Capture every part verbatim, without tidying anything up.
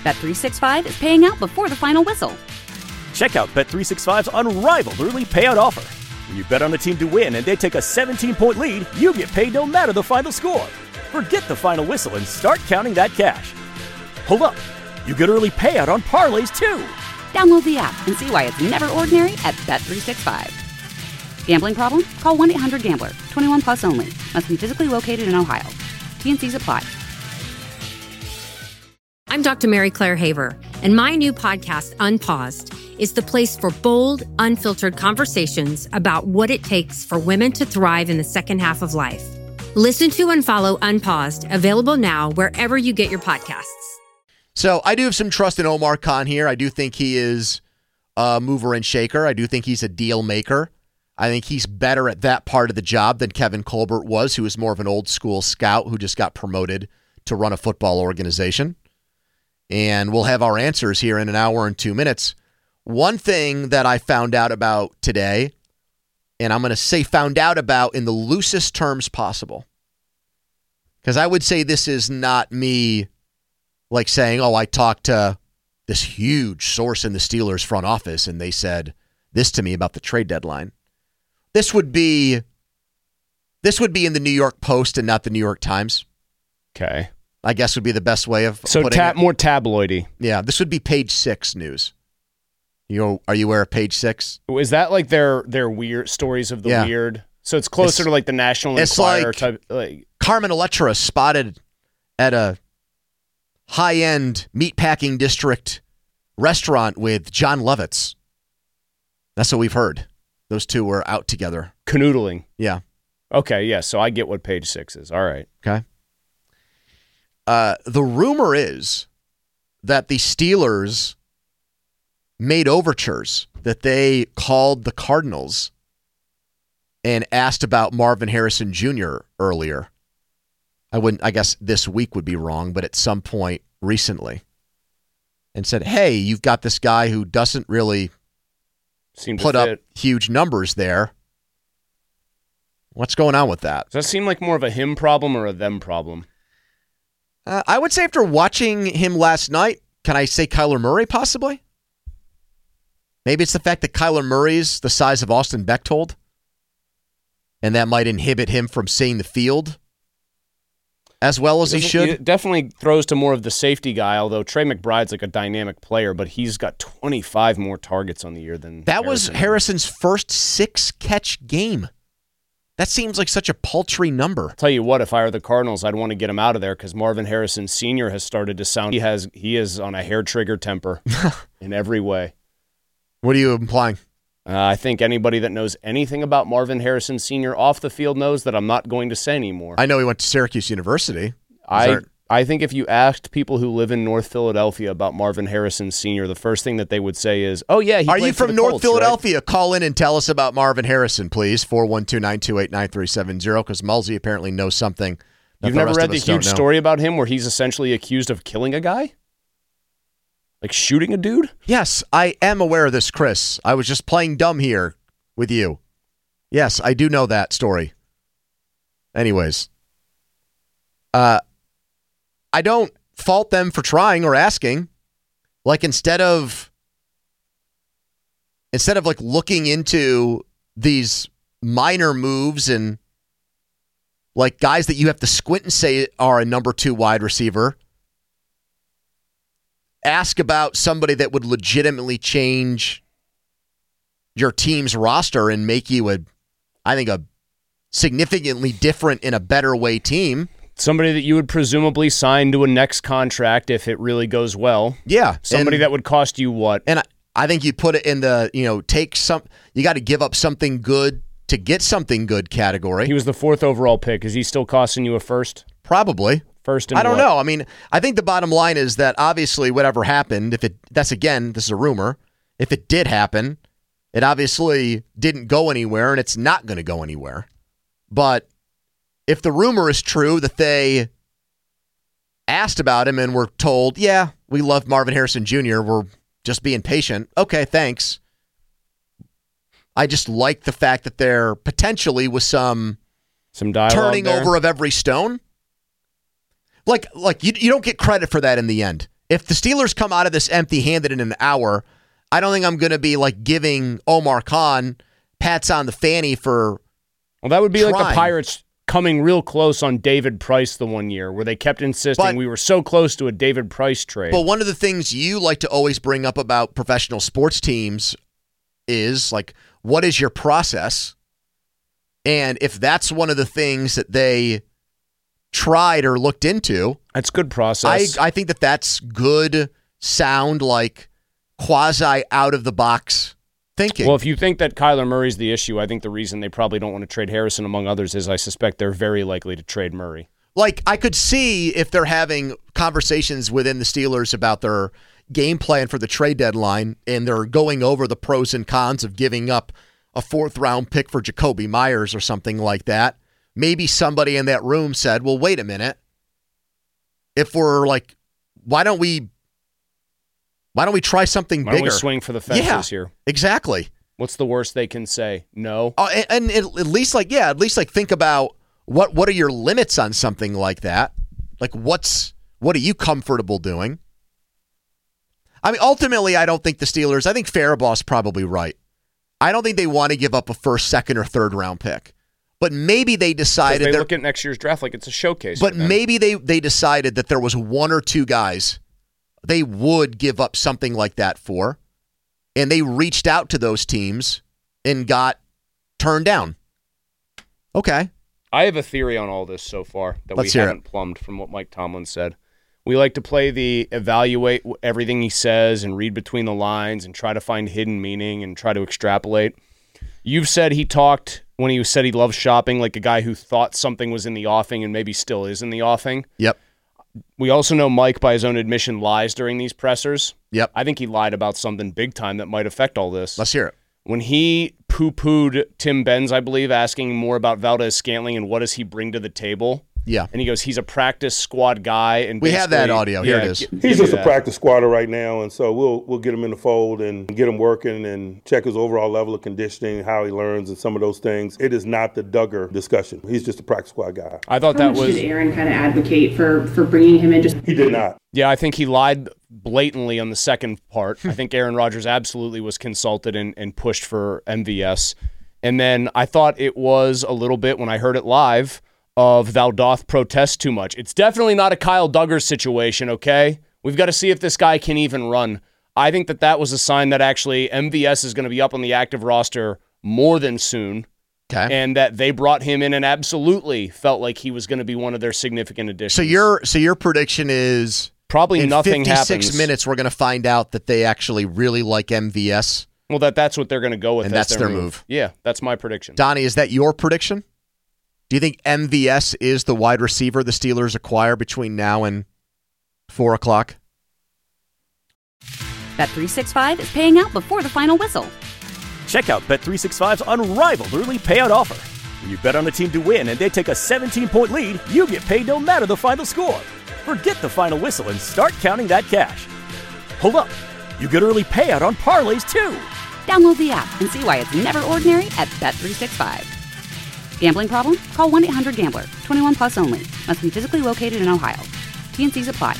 Bet three sixty-five is paying out before the final whistle. Check out Bet three sixty-five's unrivaled early payout offer. When you bet on a team to win and they take a seventeen-point lead, you get paid no matter the final score. Forget the final whistle and start counting that cash. Hold up. You get early payout on parlays, too. Download the app and see why it's never ordinary at Bet three sixty-five. Gambling problem? Call one eight hundred gambler. twenty-one plus only. Must be physically located in Ohio. T N Cs apply. I'm Doctor Mary Claire Haver, and my new podcast, Unpaused, is the place for bold, unfiltered conversations about what it takes for women to thrive in the second half of life. Listen to and follow Unpaused, available now wherever you get your podcasts. So I do have some trust in Omar Khan here. I do think he is a mover and shaker. I do think he's a deal maker. I think he's better at that part of the job than Kevin Colbert was, who was more of an old school scout who just got promoted to run a football organization. And we'll have our answers here in an hour and two minutes. One thing that I found out about today, and I'm going to say found out about in the loosest terms possible, because I would say this is not me like saying, oh, I talked to this huge source in the Steelers front office and they said this to me about the trade deadline. This would be this would be in the New York Post and not the New York Times. Okay. I guess would be the best way of so putting tab- it. more tabloidy. Yeah, this would be Page Six news. You know, are you aware of Page Six? Is that like their their weird stories of the Yeah. weird? So it's closer It's- to like the National it's Enquirer like type. Like Carmen Electra spotted at a high-end meatpacking district restaurant with John Lovitz. That's what we've heard. Those two were out together. canoodling. Yeah. Okay, yeah. So I get what Page Six is. All right. Okay. Uh, the rumor is that the Steelers made overtures, that they called the Cardinals and asked about Marvin Harrison Junior earlier. I wouldn't, I guess this week would be wrong, but at some point recently. And said, hey, you've got this guy who doesn't really Seem to put up fit. huge numbers there. What's going on with that? Does that seem like more of a him problem or a them problem? Uh, I would say after watching him last night, can I say Kyler Murray possibly? Maybe it's the fact that Kyler Murray's the size of Austin Bechtold, and that might inhibit him from seeing the field as well as he should. It definitely throws to more of the safety guy, although Trey McBride's like a dynamic player, but he's got twenty-five more targets on the year than That was Harrison. Harrison's first six-catch game. That seems like such a paltry number. Tell you what, if I were the Cardinals, I'd want to get him out of there because Marvin Harrison Senior has started to sound. He has he is on a hair trigger temper in every way. What are you implying? Uh, I think anybody that knows anything about Marvin Harrison Senior off the field knows that I'm not going to say anymore. I know he went to Syracuse University. Is I there- I think if you asked people who live in North Philadelphia about Marvin Harrison Senior, the first thing that they would say is, "Oh yeah, he Are played you for from the North Colts, right?" Philadelphia? Call in and tell us about Marvin Harrison, please. four one two, nine two eight, nine three seven zero, because Mulsey apparently knows something that You've the never rest read of the us don't huge know. story about him where he's essentially accused of killing a guy? Like shooting a dude? Yes, I am aware of this, Chris. I was just playing dumb here with you. Yes, I do know that story. Anyways. Uh, I don't fault them for trying or asking. Like instead of instead of like looking into these minor moves and like guys that you have to squint and say are a number two wide receiver, ask about somebody that would legitimately change your team's roster and make you a, I think, a significantly different in a better way team. Somebody that you would presumably sign to a next contract if it really goes well. Yeah. Somebody and, that would cost you what? And I, I think you put it in the, you know, take some, you got to give up something good to get something good category. He was the fourth overall pick. Is he still costing you a first? Probably. First and I don't what? know. I mean, I think the bottom line is that obviously whatever happened, if it, that's again, this is a rumor, if it did happen, it obviously didn't go anywhere and it's not going to go anywhere. But if the rumor is true that they asked about him and were told, yeah, we love Marvin Harrison Junior, we're just being patient. Okay, thanks. I just like the fact that there potentially was some, some dialogue turning there. over of every stone. Like, like you, you don't get credit for that in the end. if the Steelers come out of this empty-handed in an hour, I don't think I'm going to be like giving Omar Khan pats on the fanny for Well, that would be trying. like the Pirates coming real close on David Price the one year where they kept insisting But- we were so close to a David Price trade. But one of the things you like to always bring up about professional sports teams is like, what is your process? And if that's one of the things that they tried or looked into, That's good I, process. I think that that's good, sound, like quasi out of the box thinking. Well, if you think that Kyler Murray's the issue, I think the reason they probably don't want to trade Harrison, among others, is I suspect they're very likely to trade Murray. Like, I could see if they're having conversations within the Steelers about their game plan for the trade deadline and they're going over the pros and cons of giving up a fourth round pick for Jacoby Myers or something like that. Maybe somebody in that room said, well, wait a minute. If we're like, why don't we why don't we try something Why bigger? don't we swing for the fences Yeah, here? exactly. What's the worst they can say? No. Uh, and, and at least like, yeah, at least like think about what what are your limits on something like that? Like what's what are you comfortable doing? I mean, ultimately, I don't think the Steelers, I think Farabaw's probably right. I don't think they want to give up a first, second, or third round pick. But maybe they decided They they're- look at next year's draft like it's a showcase. But for them. maybe they, they decided that there was one or two guys they would give up something like that for, and they reached out to those teams and got turned down. Okay. I have a theory on all this so far that Let's we hear haven't plumbed from what Mike Tomlin said. We like to play the evaluate everything he says and read between the lines and try to find hidden meaning and try to extrapolate. You've said he talked when he said he loves shopping like a guy who thought something was in the offing and maybe still is in the offing. Yep. We also know Mike, by his own admission, lies during these pressers. Yep. I think he lied about something big time that might affect all this. Let's hear it. When he poo-pooed Tim Benz, I believe, asking more about Valdez-Scantling and what does he bring to the table. Yeah. And he goes, he's a practice squad guy. And We have that basically- audio. Here yeah, it is. gi- He's give me just a that. practice squatter right now, and so we'll we'll get him in the fold and get him working and check his overall level of conditioning, how he learns, and some of those things. It is not the Duggar discussion. He's just a practice squad guy. I thought How that much was, did Aaron kind of advocate for for bringing him in? Just He did not. yeah, I think he lied blatantly on the second part. I think Aaron Rodgers absolutely was consulted and, and pushed for M V S. And then I thought it was a little bit, when I heard it live, of thou doth protest too much. It's definitely not a Kyle Duggar situation, okay? We've got to see if this guy can even run. I think that that was a sign that actually M V S is going to be up on the active roster more than soon, Okay. and that they brought him in and absolutely felt like he was going to be one of their significant additions. So your so your prediction is Probably in nothing fifty-six happens. minutes we're going to find out that they actually really like M V S. Well, that that's what they're going to go with. And as that's their move. Yeah, that's my prediction. Donnie, is that your prediction? Do you think M V S is the wide receiver the Steelers acquire between now and four o'clock? Bet three sixty-five is paying out before the final whistle. Check out Bet three sixty-five's unrivaled early payout offer. When you bet on a team to win and they take a seventeen-point lead, you get paid no matter the final score. Forget the final whistle and start counting that cash. Hold up. You get early payout on parlays, too. Download the app and see why it's never ordinary at Bet three sixty-five. Gambling problem? Call one eight hundred gambler. twenty-one plus only. Must be physically located in Ohio. T N Cs apply.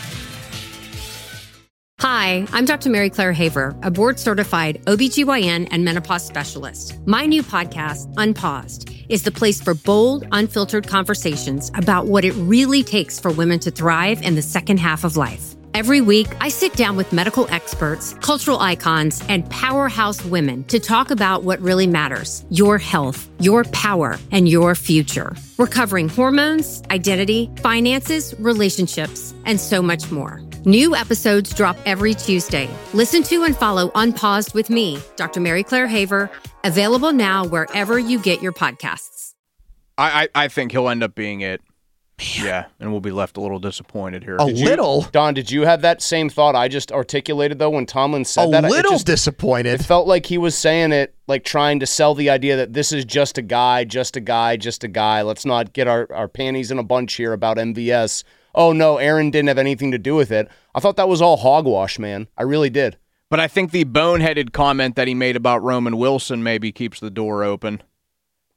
Hi, I'm Doctor Mary Claire Haver, a board-certified O B G Y N and menopause specialist. My new podcast, Unpaused, is the place for bold, unfiltered conversations about what it really takes for women to thrive in the second half of life. Every week, I sit down with medical experts, cultural icons, and powerhouse women to talk about what really matters: your health, your power, and your future. We're covering hormones, identity, finances, relationships, and so much more. New episodes drop every Tuesday. Listen to and follow Unpaused with me, Doctor Mary Claire Haver, available now wherever you get your podcasts. I, I, I think he'll end up being it. Yeah, and we'll be left a little disappointed here. A Did you- little, Don, did you have that same thought I just articulated, though, when Tomlin said a that? It little just- disappointed. It felt like he was saying it, like trying to sell the idea that this is just a guy, just a guy, just a guy. Let's not get our, our panties in a bunch here about M V S. Oh, no, Aaron didn't have anything to do with it. I thought that was all hogwash, man. I really did. But I think the boneheaded comment that he made about Roman Wilson maybe keeps the door open.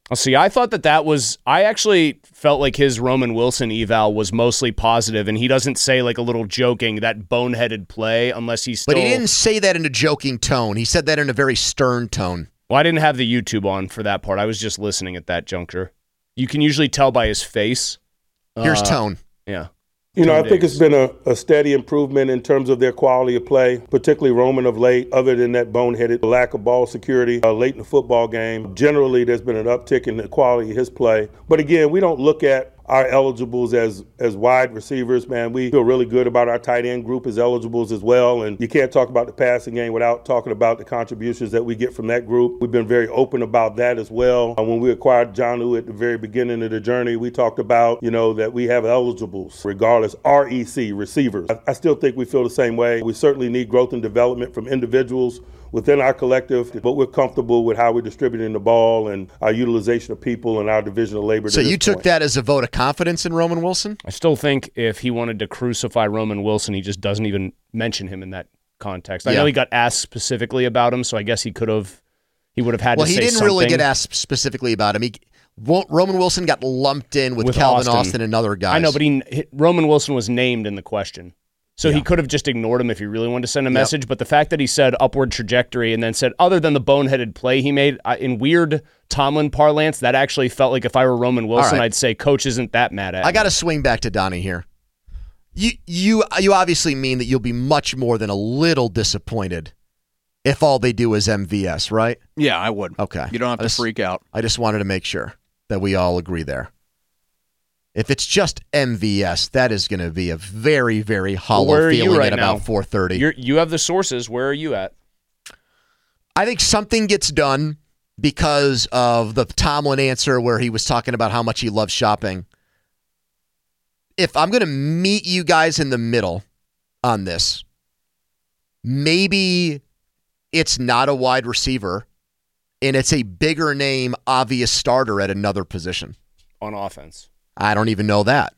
Oh, see, I thought that that was, I actually felt like his Roman Wilson eval was mostly positive, and he doesn't say like a little joking, that boneheaded play, unless he's still. But he didn't say that in a joking tone. He said that in a very stern tone. Well, I didn't have the YouTube on for that part. I was just listening at that juncture. You can usually tell by his face. Here's uh, tone. Yeah. You know, I Two think days. it's been a, a steady improvement in terms of their quality of play, particularly Roman of late, other than that boneheaded lack of ball security uh, late in the football game. Generally, there's been an uptick in the quality of his play. But again, we don't look at our eligibles as as wide receivers, man. We feel really good about our tight end group as eligibles as well. And you can't talk about the passing game without talking about the contributions that we get from that group. We've been very open about that as well. Uh, when we acquired Jonnu at the very beginning of the journey, we talked about, you know, that we have eligibles, regardless, R E C, receivers. I, I still think we feel the same way. We certainly need growth and development from individuals within our collective, but we're comfortable with how we're distributing the ball and our utilization of people and our division of labor. So to you this took point. that as a vote of confidence in Roman Wilson? I still think if he wanted to crucify Roman Wilson, he just doesn't even mention him in that context. I Yeah. know he got asked specifically about him, so I guess he could have, he would have had Well, to he say didn't something. really get asked specifically about him. He, Wo- Roman Wilson got lumped in with, With Calvin Austin. Austin and other guys. I know, but he, he- Roman Wilson was named in the question. So Yeah. he could have just ignored him if he really wanted to send a Yep. message. But the fact that he said upward trajectory and then said, other than the boneheaded play he made, I, in weird Tomlin parlance, that actually felt like if I were Roman Wilson, right. I'd say, coach isn't that mad at I me. got to swing back to Donnie here. You, you, you obviously mean that you'll be much more than a little disappointed if all they do is M V S, right? Yeah, I would. Okay. You don't have I to just- freak out. I just wanted to make sure that we all agree there. If it's just M V S, that is going to be a very, very hollow where are you feeling right at now? about four thirty. You're, you have the sources. Where are you at? I think something gets done because of the Tomlin answer where he was talking about how much he loves shopping. If I'm going to meet you guys in the middle on this, maybe it's not a wide receiver and it's a bigger name, obvious starter at another position. On offense. I don't even know that.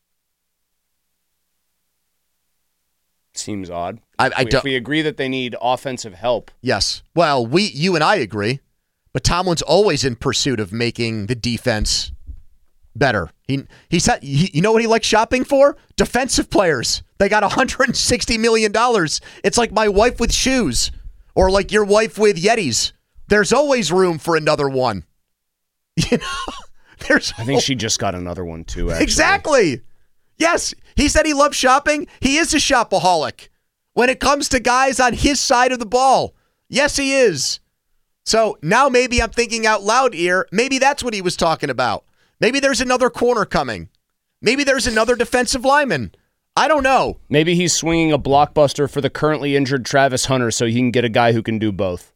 Seems odd. I, I if don't. we agree that they need offensive help, Yes. Well, we, you and I agree, but Tomlin's always in pursuit of making the defense better. He he said, he, you know what he likes shopping for? Defensive players. They got one hundred sixty million dollars. It's like my wife with shoes, or like your wife with Yetis. There's always room for another one. You know, there's. I think she just got another one too. Actually. Exactly. Yes, he said he loves shopping. He is a shopaholic when it comes to guys on his side of the ball. Yes, he is. So now maybe I'm thinking out loud here. Maybe that's what he was talking about. Maybe there's another corner coming. Maybe there's another defensive lineman. I don't know. Maybe he's swinging a blockbuster for the currently injured Travis Hunter so he can get a guy who can do both.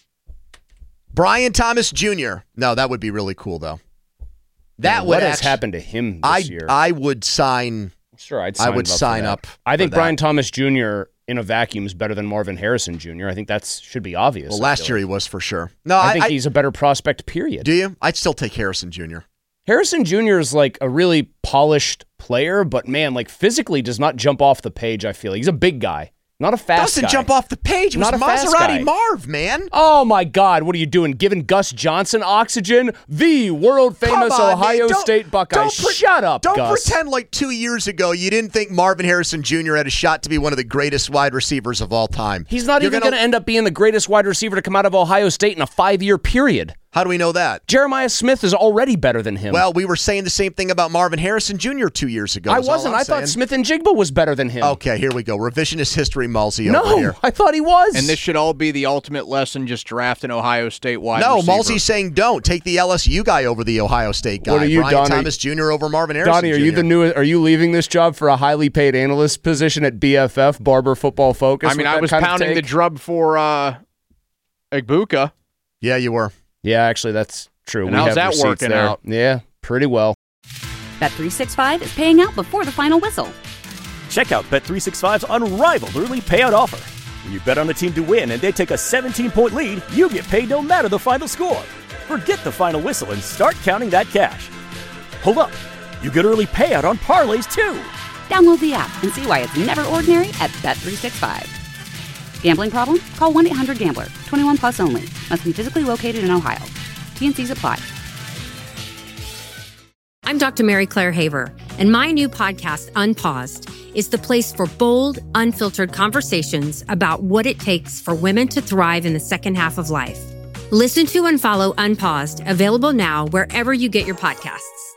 Brian Thomas Junior No, that would be really cool, though. That what would has actu- happened to him this I, year? I would sign. Sure, I'd I sign would up for sign that. up I think for that. Brian Thomas Junior in a vacuum is better than Marvin Harrison Junior I think that should be obvious. Well, I last feel year like. he was for sure. No, I I, think I- he's a better prospect, period. Do you? I'd still take Harrison Junior Harrison Junior is like a really polished player, but man, like physically does not jump off the page, I feel. He's a big guy, not a fast Doesn't guy. jump off the page. It was Not a fast Maserati guy. Marv, man. Oh my God, what are you doing? Giving Gus Johnson oxygen? The world famous Come on, Ohio man. Don't- State Buckeyes. don't pre- Shut up, Don't Gus. pretend like two years ago you didn't think Marvin Harrison Junior had a shot to be one of the greatest wide receivers of all time. He's not You're even going to end up being the greatest wide receiver to come out of Ohio State in a five-year period. How do we know that? Jeremiah Smith is already better than him. Well, we were saying the same thing about Marvin Harrison Junior two years ago. I is all wasn't. I'm I thought saying. Smith and Jigba was better than him. Okay, here we go. Revisionist history, Malsey over No, here. I thought he was. And this should all be the ultimate lesson, just draft an Ohio State wide No, receiver. Malsey's saying don't. Take the L S U guy over the Ohio State guy. What are you, Brian Donnie? Thomas Junior over Marvin Harrison Donnie, are you Junior the new? Are you leaving this job for a highly paid analyst position at B F F, Barber Football Focus? I mean, with I that was kind of pounding the take? drum for uh, Egbuka. Yeah, you were. Yeah, actually, that's true. And we how's have that receipts working there. out? Yeah, pretty well. Bet three sixty-five is paying out before the final whistle. Check out Bet three sixty-five's unrivaled early payout offer. When you bet on a team to win and they take a seventeen-point lead, you get paid no matter the final score. Forget the final whistle and start counting that cash. Hold up. You get early payout on parlays, too. Download the app and see why it's never ordinary at Bet three sixty-five. Gambling problem? Call one eight hundred gambler. twenty-one plus only. Must be physically located in Ohio. T and C's apply. I'm Doctor Mary Claire Haver, and my new podcast, Unpaused, is the place for bold, unfiltered conversations about what it takes for women to thrive in the second half of life. Listen to and follow Unpaused, available now wherever you get your podcasts.